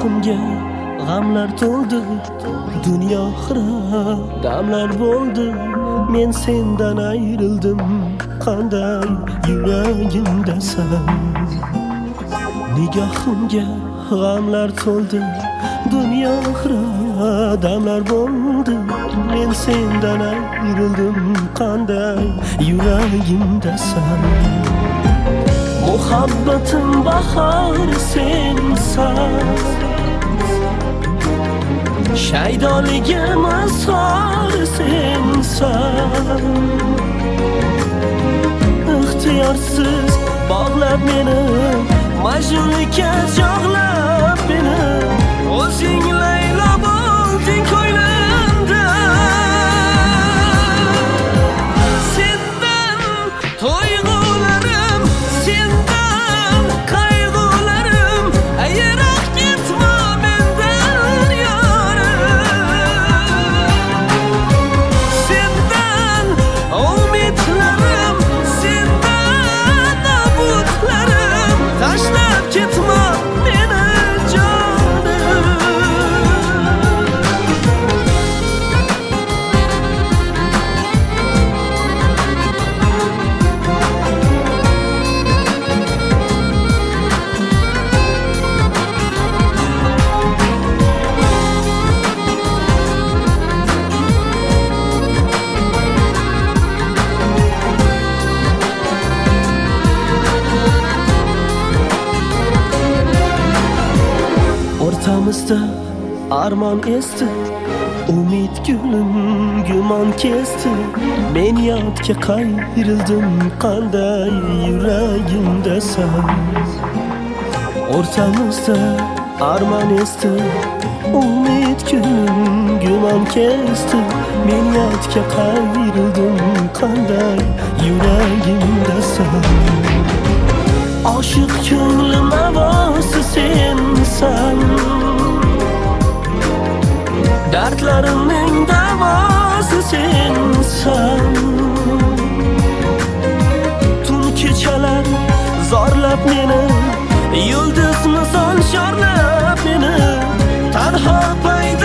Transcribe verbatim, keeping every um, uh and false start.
Nigohimga g'amlar to'ldi, dunyo xira damlar bo'ldi. Men sendan ayrildim, qanday yuragimdasan. Nigohimga g'amlar to'ldi, dunyo xira damlar bo'ldi. Men sendan ayrildim, qanday yuragimdasan. Muhabbatim bahor sensan, shaydoligim asror sensan. İxtiyorsiz bog'lab meni, majnunlikka chog'lab meni. O'zing Laylo bo'lding ko'nglimda. Sendan to'yg'ularim, sendan qayg'ularim, yiroq ketma mendan yorim. Sendan umidlarim, sendan umidlarim, tashlab ketma meni jonim. O'rtamizda armon esdi, umid gulim gumon kesdi. Men yodga qayrildim, qanday yuragimdasan. O'rtamizda armon esdi, umid gulim gumon kesdi. Men yodga qayrildim, qanday yuragimdasan. Oshiq ko'nglim avosi sensan, dardlarimning davosi sensan. Tun kechalar zorlab meni, yulduz misol chorlab meni. Tanho payda